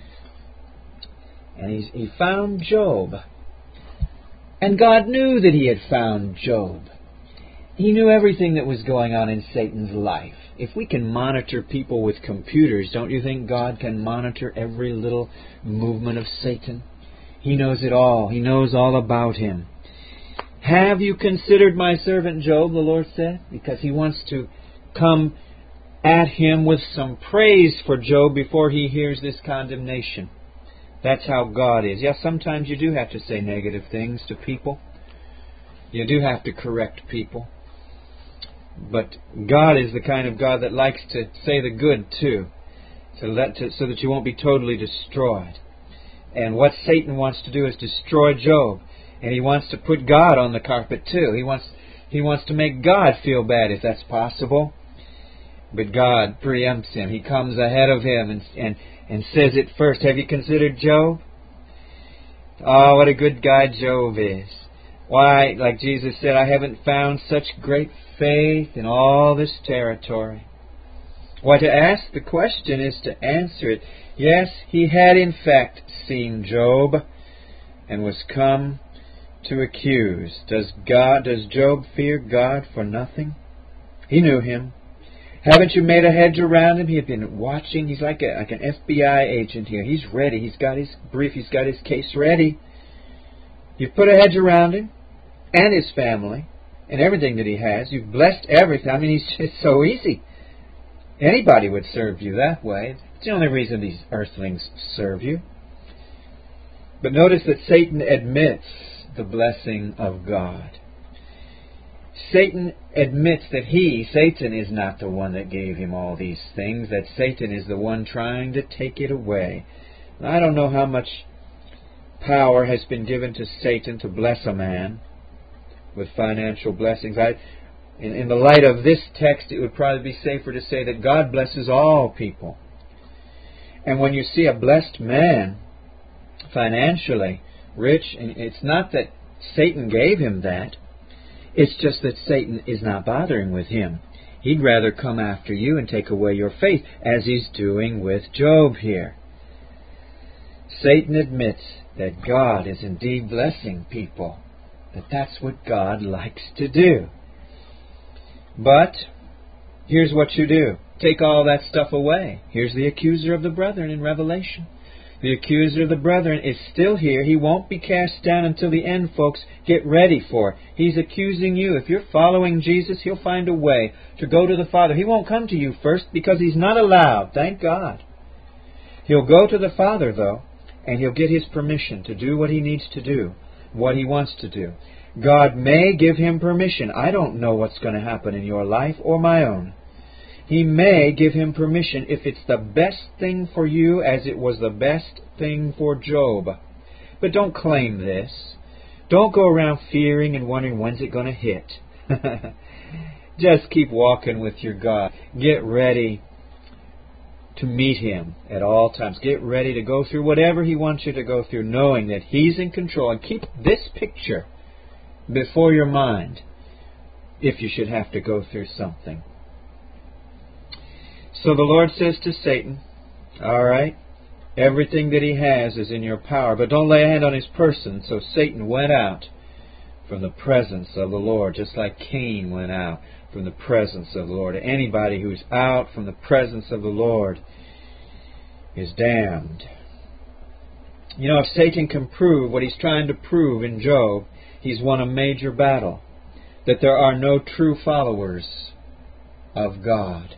And he found Job. And God knew that He had found Job. He knew everything that was going on in Satan's life. If we can monitor people with computers, don't you think God can monitor every little movement of Satan? He knows it all. He knows all about him. Have you considered my servant Job, the Lord said? Because He wants to come at him with some praise for Job before he hears this condemnation. That's how God is. Yes, sometimes you do have to say negative things to people. You do have to correct people. But God is the kind of God that likes to say the good too, so that you won't be totally destroyed. And what Satan wants to do is destroy Job. And he wants to put God on the carpet too. He wants to make God feel bad if that's possible. But God preempts him. He comes ahead of him and says it first. Have you considered Job? Oh, what a good guy Job is. Why, like Jesus said, I haven't found such great faith in all this territory. Why, to ask the question is to answer it. Yes, he had in fact seen Job and was come to accuse. Does Job fear God for nothing? He knew him. Haven't you made a hedge around him? He had been watching. He's like an FBI agent here. He's ready. He's got his brief. He's got his case ready. You've put a hedge around him and his family and everything that he has. You've blessed everything. I mean, it's just so easy. Anybody would serve you that way. It's the only reason these earthlings serve you. But notice that Satan admits the blessing of God. Satan admits that Satan is not the one that gave him all these things, that Satan is the one trying to take it away. Now, I don't know how much power has been given to Satan to bless a man with financial blessings. In the light of this text, it would probably be safer to say that God blesses all people. And when you see a blessed man, financially rich, and it's not that Satan gave him that, it's just that Satan is not bothering with him. He'd rather come after you and take away your faith, as he's doing with Job here. Satan admits that God is indeed blessing people, that that's what God likes to do. But here's what you do. Take all that stuff away. Here's the accuser of the brethren in Revelation. The accuser of the brethren is still here. He won't be cast down until the end, folks. Get ready for it. He's accusing you. If you're following Jesus, He'll find a way to go to the Father. He won't come to you first because He's not allowed. Thank God. He'll go to the Father, though, and He'll get His permission to do what He needs to do, what He wants to do. God may give Him permission. I don't know what's going to happen in your life or my own. He may give Him permission if it's the best thing for you as it was the best thing for Job. But don't claim this. Don't go around fearing and wondering when's it going to hit. Just keep walking with your God. Get ready to meet Him at all times. Get ready to go through whatever He wants you to go through, knowing that He's in control. And keep this picture before your mind if you should have to go through something. So the Lord says to Satan, all right, everything that he has is in your power, but don't lay a hand on his person. So Satan went out from the presence of the Lord, just like Cain went out from the presence of the Lord. Anybody who's out from the presence of the Lord is damned. You know, if Satan can prove what he's trying to prove in Job, he's won a major battle. That there are no true followers of God.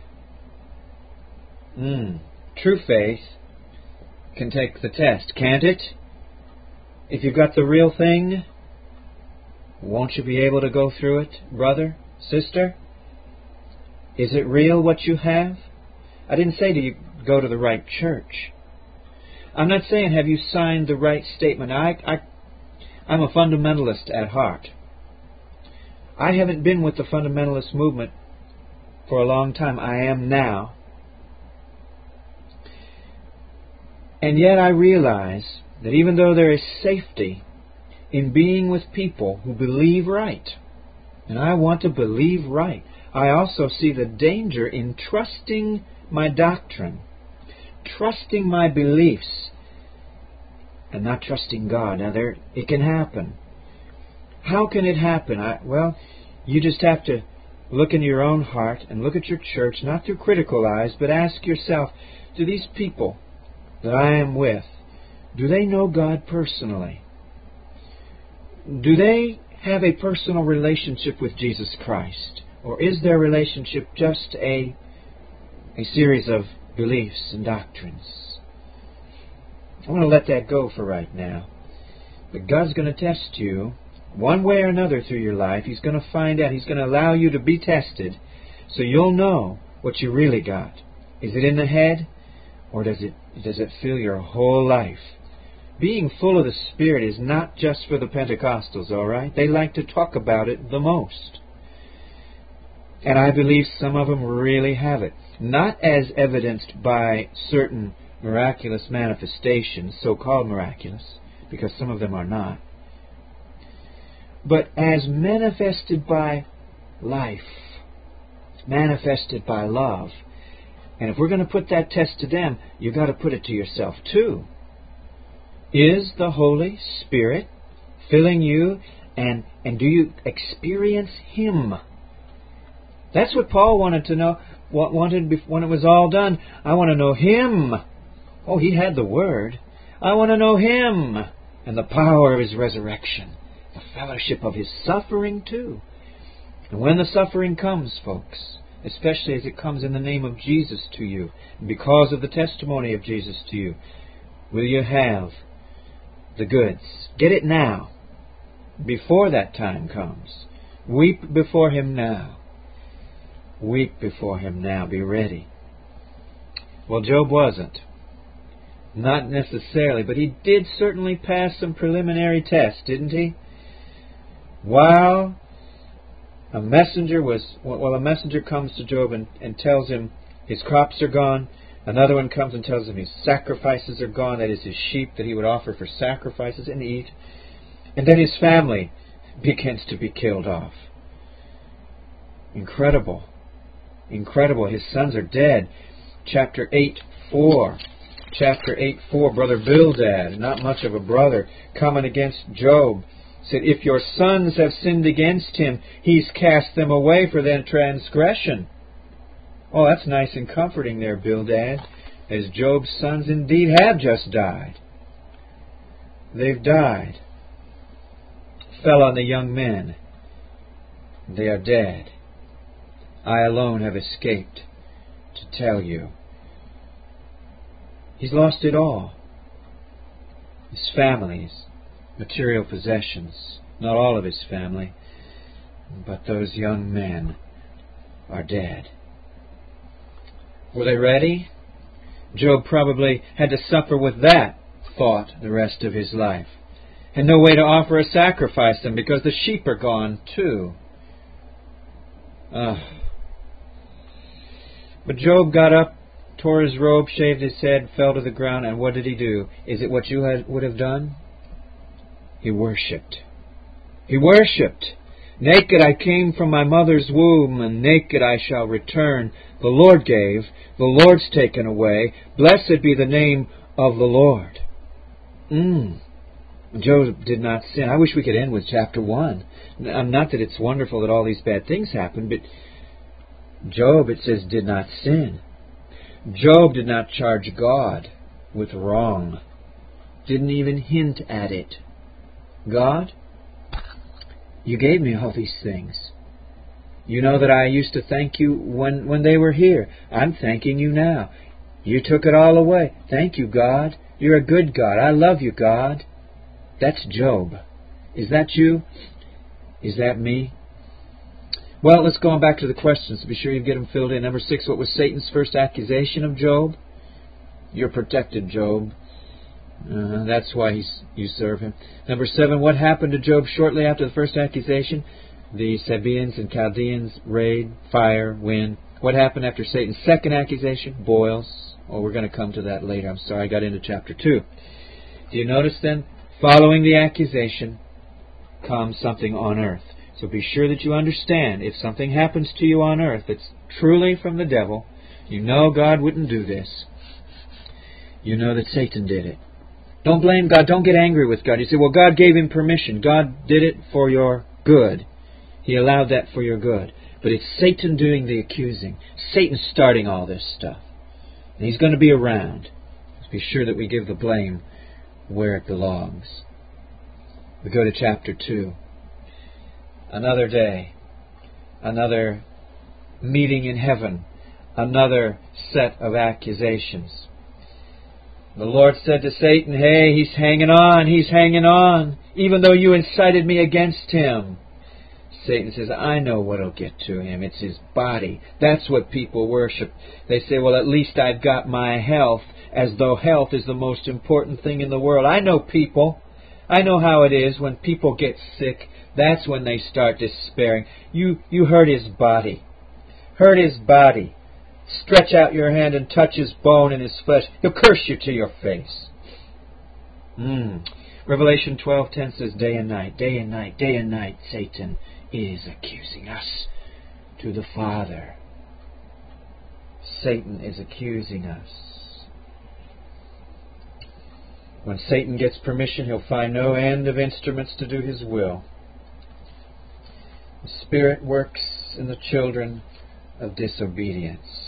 True faith can take the test, can't it? If you've got the real thing, won't you be able to go through it, brother, sister? Is it real what you have? I didn't say do you go to the right church. I'm not saying have you signed the right statement. I'm a fundamentalist at heart. I haven't been with the fundamentalist movement for a long time. I am now. And yet I realize that even though there is safety in being with people who believe right, and I want to believe right, I also see the danger in trusting my doctrine, trusting my beliefs, and not trusting God. Now, it can happen. How can it happen? Well, you just have to look into your own heart and look at your church, not through critical eyes, but ask yourself, do these people that I am with, do they know God personally? Do they have a personal relationship with Jesus Christ? Or is their relationship just a series of beliefs and doctrines? I want to let that go for right now. But God's going to test you one way or another through your life. He's going to find out. He's going to allow you to be tested so you'll know what you really got. Is it in the head? Or does it fill your whole life? Being full of the Spirit is not just for the Pentecostals, all right? They like to talk about it the most. And I believe some of them really have it. Not as evidenced by certain miraculous manifestations, so-called miraculous, because some of them are not, but as manifested by life, manifested by love. And if we're going to put that test to them, you've got to put it to yourself too. Is the Holy Spirit filling you, and do you experience Him? That's what Paul wanted to know. Wanted when it was all done. I want to know Him. Oh, he had the Word. I want to know Him and the power of His resurrection, the fellowship of His suffering too. And when the suffering comes, folks, especially as it comes in the name of Jesus to you, because of the testimony of Jesus to you, will you have the goods? Get it now, before that time comes. Weep before Him now. Weep before Him now. Be ready. Well, Job wasn't. Not necessarily, but he did certainly pass some preliminary tests, didn't he? While a messenger comes to Job and tells him his crops are gone. Another one comes and tells him his sacrifices are gone. That is, his sheep that he would offer for sacrifices and eat. And then his family begins to be killed off. Incredible. Incredible. His sons are dead. Chapter 8:4. chapter 8:4, Brother Bildad, not much of a brother, coming against Job, said, if your sons have sinned against him, he's cast them away for their transgression. Oh, that's nice and comforting there, Bildad, as Job's sons indeed have just died. They've died. Fell on the young men. They are dead. I alone have escaped to tell you. He's lost it all. His family's material possessions, not all of his family, but those young men are dead. Were they ready? Job probably had to suffer with that thought the rest of his life. And no way to offer a sacrifice them because the sheep are gone too. But Job got up, tore his robe, shaved his head, fell to the ground, and what did he do? Is it what you would have done? He worshipped. He worshipped. Naked I came from my mother's womb, and naked I shall return. The Lord gave, the Lord's taken away. Blessed be the name of the Lord. Job did not sin. I wish we could end with chapter 1. Not that it's wonderful that all these bad things happened, but Job, it says, did not sin. Job did not charge God with wrong. Didn't even hint at it. God, you gave me all these things. You know that I used to thank you when they were here. I'm thanking you now. You took it all away. Thank you, God. You're a good God. I love you, God. That's Job. Is that you? Is that me? Well, let's go on back to the questions. Be sure you get them filled in. Number 6, what was Satan's first accusation of Job? You're protected, Job. That's why you serve him. Number 7, what happened to Job shortly after the first accusation? The Sabaeans and Chaldeans, raid, fire, wind. What happened after Satan's second accusation? Boils. Oh, we're going to come to that later. I'm sorry, I got into chapter 2. Do you notice then? Following the accusation comes something on earth. So be sure that you understand, if something happens to you on earth that's truly from the devil, you know God wouldn't do this. You know that Satan did it. Don't blame God. Don't get angry with God. You say, well, God gave him permission. God did it for your good. He allowed that for your good. But it's Satan doing the accusing. Satan starting all this stuff. And he's going to be around. Let's be sure that we give the blame where it belongs. We go to chapter 2. Another day. Another meeting in heaven. Another set of accusations. The Lord said to Satan, hey, he's hanging on, even though you incited me against him. Satan says, I know what'll get to him. It's his body. That's what people worship. They say, well, at least I've got my health, as though health is the most important thing in the world. I know people. I know how it is when people get sick. That's when they start despairing. You hurt his body. Hurt his body. Stretch out your hand and touch his bone and his flesh. He'll curse you to your face. Revelation 12:10 says, day and night, day and night, day and night, Satan is accusing us to the Father. Satan is accusing us. When Satan gets permission, he'll find no end of instruments to do his will. The Spirit works in the children of disobedience.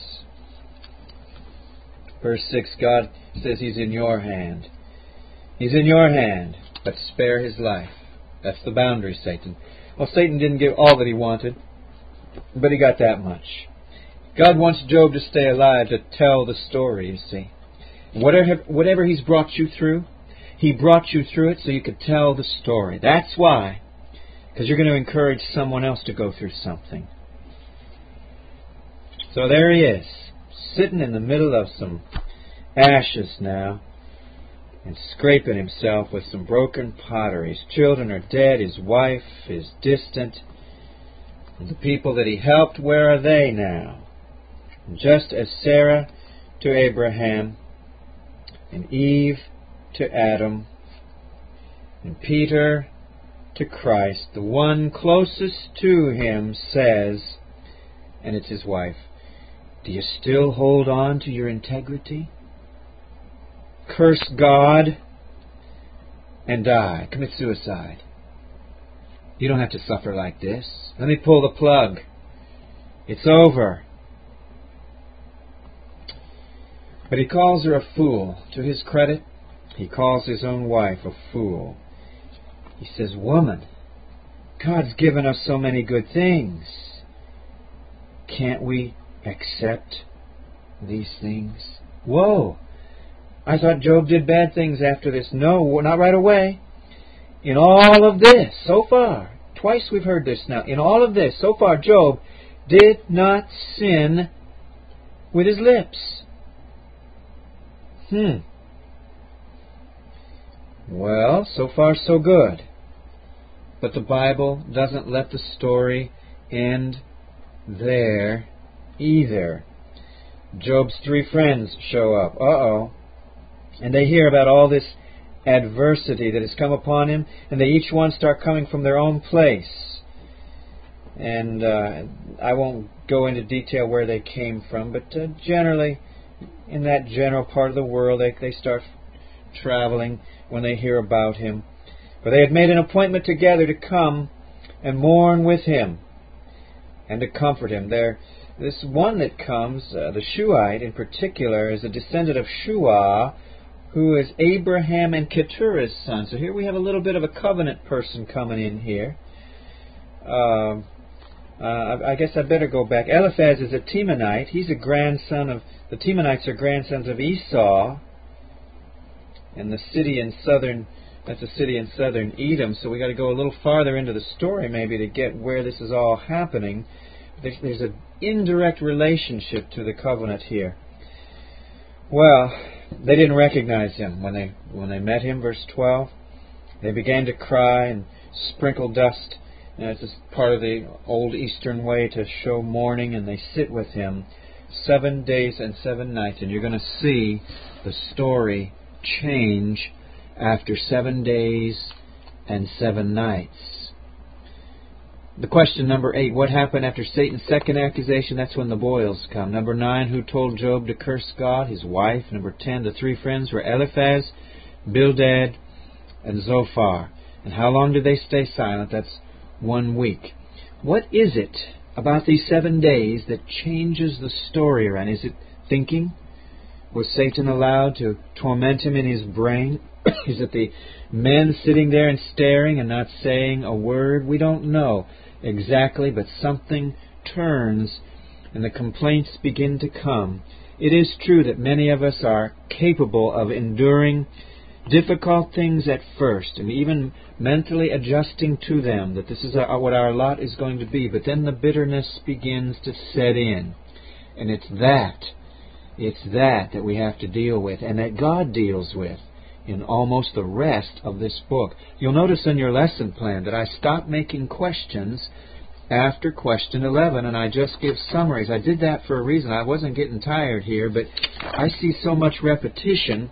Verse 6, God says He's in your hand. He's in your hand, but spare his life. That's the boundary, Satan. Well, Satan didn't give all that he wanted, but he got that much. God wants Job to stay alive to tell the story, you see. Whatever He's brought you through, He brought you through it so you could tell the story. That's why. Because you're going to encourage someone else to go through something. So there he is, sitting in the middle of some ashes now, and scraping himself with some broken pottery. His children are dead, his wife is distant, and the people that he helped, where are they now? And just as Sarah to Abraham, and Eve to Adam, and Peter to Christ, the one closest to him says, and it's his wife, do you still hold on to your integrity? curse God and die, commit suicide. You don't have to suffer like this. Let me pull the plug. It's over. But he calls her a fool. To his credit, he calls his own wife a fool. He says, woman, God's given us so many good things. Can't we accept these things? Whoa! I thought Job did bad things after this. No, not right away. In all of this, so far, twice we've heard this now, in all of this, so far, Job did not sin with his lips. Well, so far so good. But the Bible doesn't let the story end there either. Job's 3 friends show up. And they hear about all this adversity that has come upon him, and they each one start coming from their own place. And I won't go into detail where they came from, but generally, in that general part of the world, they start traveling when they hear about him. For they had made an appointment together to come and mourn with him and to comfort him. This one that comes, the Shuhite in particular, is a descendant of Shuah, who is Abraham and Keturah's son. So here we have a little bit of a covenant person coming in here. I guess I better go back. Eliphaz is a Temanite. He's a grandson of... The Temanites are grandsons of Esau. And the city in southern... That's a city in southern Edom. So we got to go a little farther into the story maybe to get where this is all happening. There's an indirect relationship to the covenant here. Well, they didn't recognize him when they met him, verse 12. They began to cry and sprinkle dust. And it's just part of the old Eastern way to show mourning, and they sit with him 7 days and 7 nights. And you're going to see the story change after 7 days and 7 nights. The question number 8, what happened after Satan's second accusation? That's when the boils come. Number 9, who told Job to curse God? His wife. Number 10, the 3 friends were Eliphaz, Bildad, and Zophar. And how long did they stay silent? That's 1 week. What is it about these 7 days that changes the story around? Is it thinking? Was Satan allowed to torment him in his brain? Is it the men sitting there and staring and not saying a word? We don't know exactly, but something turns and the complaints begin to come. It is true that many of us are capable of enduring difficult things at first and even mentally adjusting to them, that this is what our lot is going to be, but then the bitterness begins to set in. And it's that we have to deal with, and that God deals with in almost the rest of this book. You'll notice in your lesson plan that I stopped making questions after question 11, and I just give summaries. I did that for a reason. I wasn't getting tired here, but I see so much repetition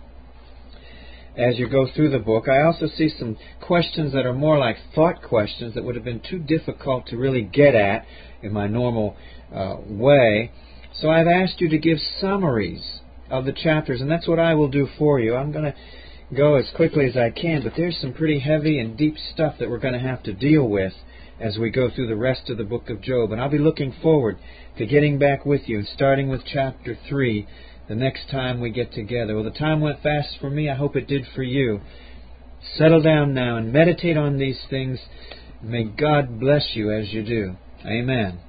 as you go through the book. I also see some questions that are more like thought questions that would have been too difficult to really get at in my normal way. So I've asked you to give summaries of the chapters, and that's what I will do for you. I'm going to go as quickly as I can, but there's some pretty heavy and deep stuff that we're going to have to deal with as we go through the rest of the book of Job. And I'll be looking forward to getting back with you and starting with chapter 3 the next time we get together. Well, the time went fast for me. I hope it did for you. Settle down now and meditate on these things. May God bless you as you do. Amen.